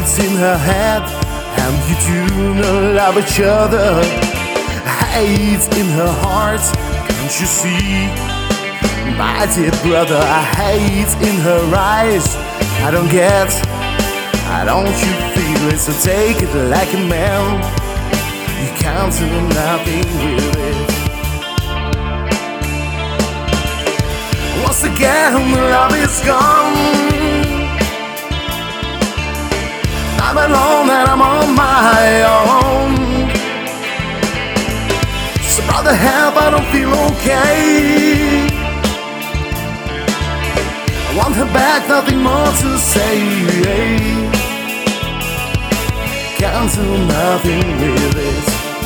Hate's in her head, and you do not love each other. Hate's in her heart, can't you see? My dear brother, hate's in her eyes. I don't get, don't you feel it? So take it like a man. You can't do nothing with it. Once again, love is gone. I'm alone and I'm on my own. So brother, help, I don't feel okay. I want her back, nothing more to say. Can't do nothing with it.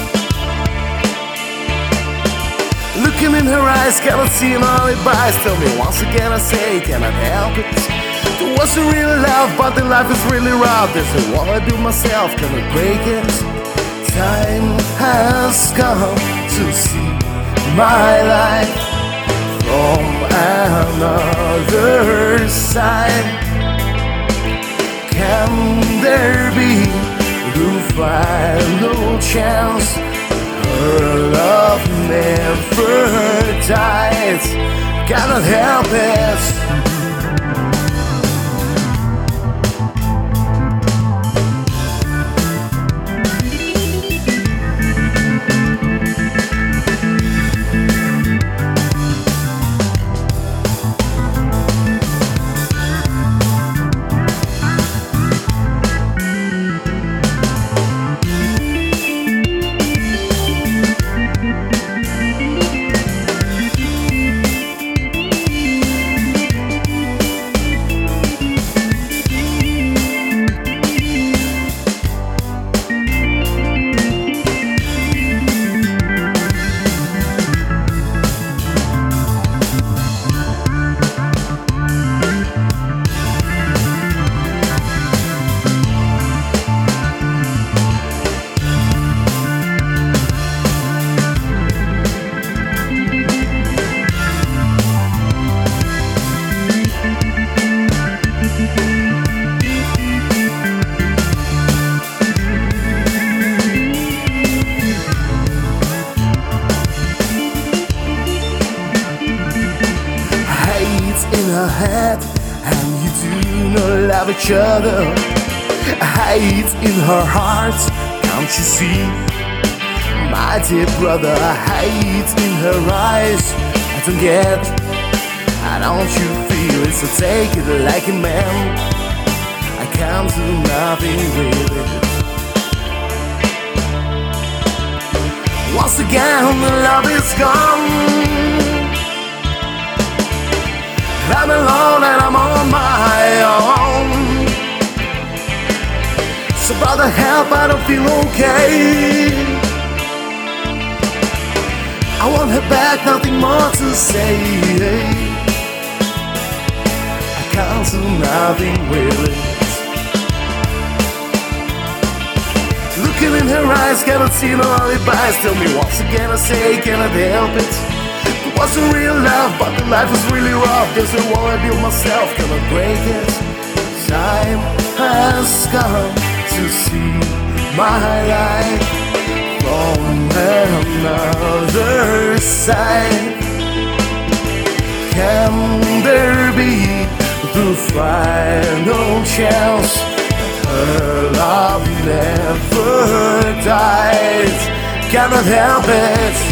Looking in her eyes, cannot see an alibis. Tell me once again, I say, cannot help it. It wasn't real love, but the life is really rough. There's a wall I build myself, cannot break it. Time has come to see my life from another side. Can there be the final chance? Her love never dies. Cannot help it. In her head, and you do not love each other. Hate in her heart, can't you see? My dear brother, hate in her eyes. I don't get, don't you feel it? So take it like a man. I can't do nothing with it. Once again, the love is gone. I'm alone and I'm on my own. So brother, help, I don't feel okay. I want her back, nothing more to say. I can't do nothing with it. Looking in her eyes, cannot see no alibis. Tell me once again, I say, cannot help it. It wasn't real love, but the life is really rough. There's a wall I build myself, cannot break it. Time has come to see my life from another side. Can there be the final chance? Her love never dies. Cannot help it.